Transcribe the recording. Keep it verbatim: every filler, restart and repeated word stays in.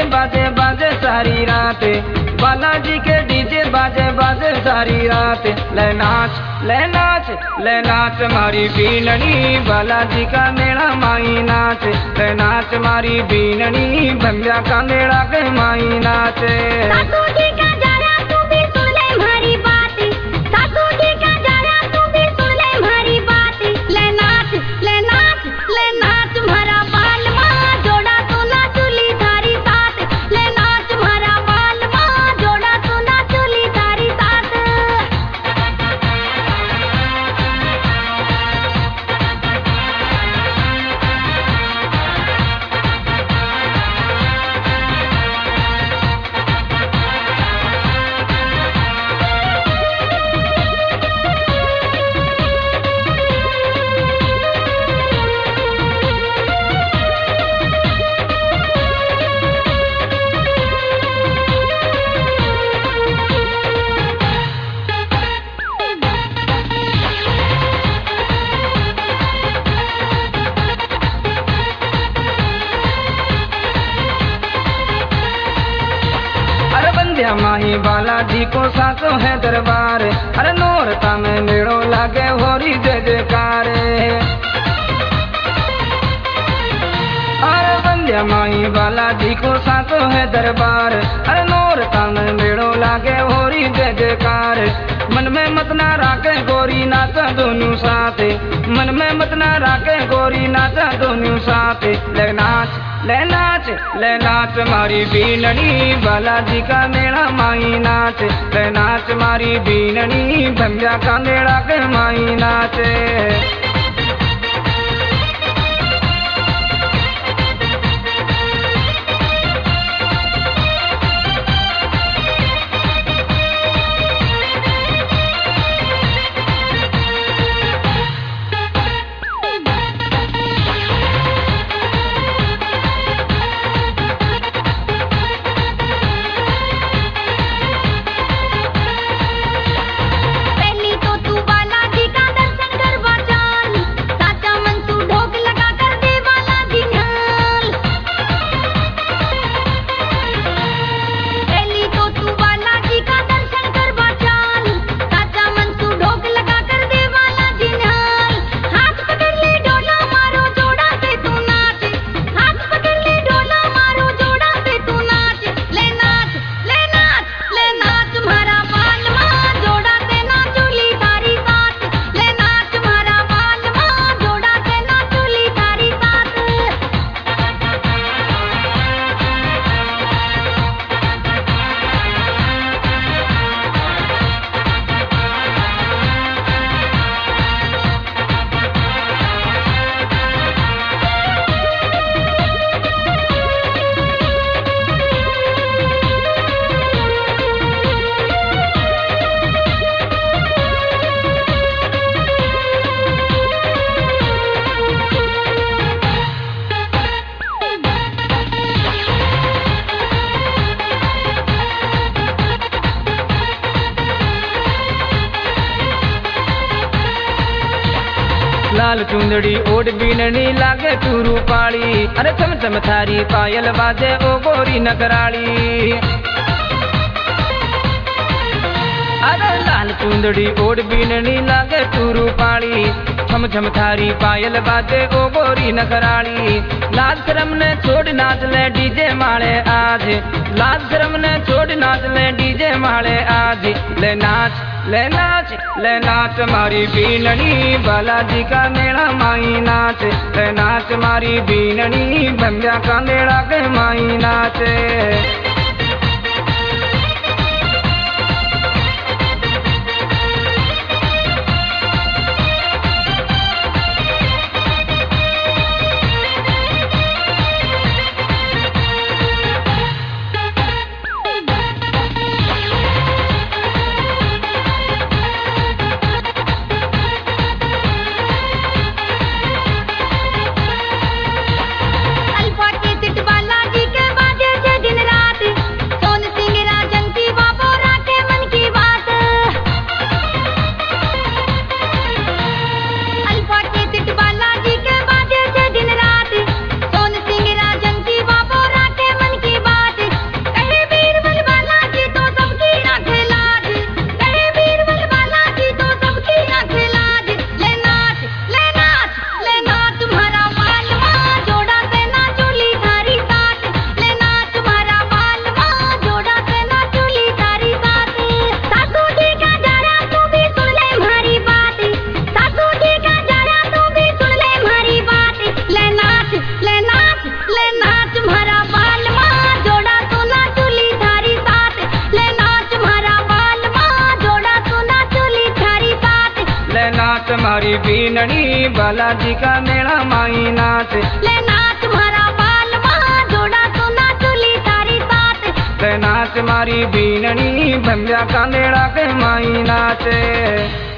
बाजे बाजे सारी रात, बालाजी के डीजे बाजे बाजे सारी रात। ले नाच ले नाच ले नाच मारी बीननी, बालाजी का मेला माई नाच। ले नाच मारी बीननी, भंबिया का मेला के माई नाच। सासू जी का जरा तू भी सुन ले हमारी बात, सासू जी का जरा तू भी सुन ले हमारी बात। ले नाच ले नाच ले नाच मारा बाल माँ, जोड़ा तू ना चुली थारी साथ। ले नाच मारा बाल माँ, जोड़ा तू ना चुली थारी साथ। माही बालाजी को सासो है दरबार, अरे नौरता में मेड़ो लागे होरी जय जयकार। अरे बंध्या माही बालाजी को सासो है दरबार, अरे नौरता में मेड़ो लागे होरी जय जयकार। मन में मत ना राखे गोरी नाचा दोनों साथ, मन में मत ना राखे गोरी नाचा दोनों साथ। ले नाच ले नाच ले नाच मारी बीननी, बालाजी का मेला माई नाच। ले नाच मारी बीननी, भंबिया का मेला के माई नाच। लाल चुंदड़ी ओढ़ बीननी लागे टूरू पाली, अरे चम चम थारी पायल बाजे ओ गोरी नगराली। अरे लाल चुंदड़ी ओढ़ बीननी लागे टूरू पाली, छम छम थारी पायल बाजे ओ गोरी नगराली। लाज शर्म ने छोड़ नाच ले डीजे माले आज, लाज शर्म ने छोड़ नाच ले डीजे माले आज। ले नाच ले नाच ले नाच मारी बीननी, बालाजी का मेला माई नाच। ले नाच मारी बीननी, भंबिया का मेला के माई नाच। अल्फा के सिट बालाजी के बाजे से दिन रात, बीननी बालाजी का मेला माई नाच। ले नाच मारा बाल माँ जोड़ा तो ना चुली तारी साथ। ले नाच मारी बीननी भंजा का मेला के माई नाच।